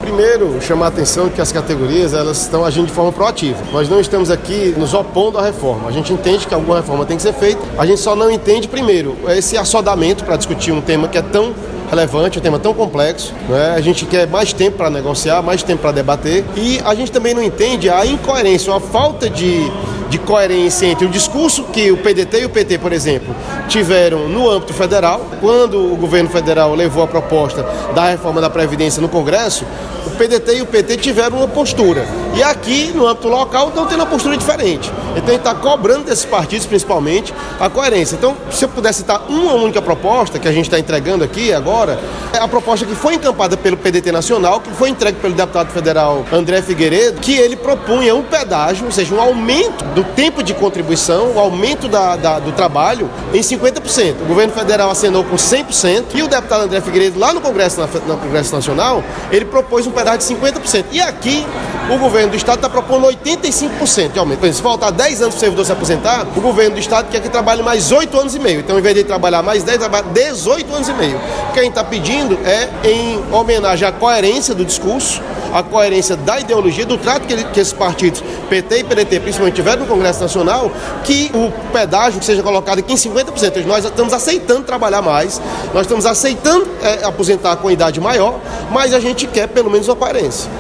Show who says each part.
Speaker 1: Primeiro, chamar a atenção que as categorias elas estão agindo de forma proativa. Nós não estamos aqui nos opondo à reforma. A gente entende que alguma reforma tem que ser feita. A gente só não entende, primeiro, esse assodamento para discutir um tema que é tão relevante, um tema tão complexo, né? A gente quer mais tempo para negociar, mais tempo para debater, e a gente também não entende a incoerência, a falta de coerência entre o discurso que o PDT e o PT, por exemplo, tiveram no âmbito federal. Quando o governo federal levou a proposta da reforma da Previdência no Congresso, o PDT e o PT tiveram uma postura. E aqui, no âmbito local, estão tendo uma postura diferente. Então, a gente está cobrando desses partidos, principalmente, a coerência. Então, se eu pudesse citar uma única proposta que a gente está entregando aqui agora, é a proposta que foi encampada pelo PDT Nacional, que foi entregue pelo deputado federal André Figueiredo, que ele propunha um pedágio, ou seja, um aumento do tempo de contribuição, o aumento do trabalho em 50%. O governo federal acenou com 100% e o deputado André Figueiredo, lá no Congresso Nacional, ele propôs um pedágio de 50%. E aqui, o governo do Estado está propondo 85% de aumento. Por exemplo, se faltar 10 anos para o servidor se aposentar, o governo do Estado quer que trabalhe mais 8 anos e meio. Então, em vez de trabalhar mais 10, trabalha 18 anos e meio. O que a gente está pedindo é em homenagem à coerência do discurso, à coerência da ideologia, do trato que esses partidos, PT e PDT, principalmente, tiveram no Congresso Nacional, que o pedágio que seja colocado aqui em 50%. Nós estamos aceitando trabalhar mais, nós estamos aceitando aposentar com idade maior, mas a gente quer pelo menos uma coerência.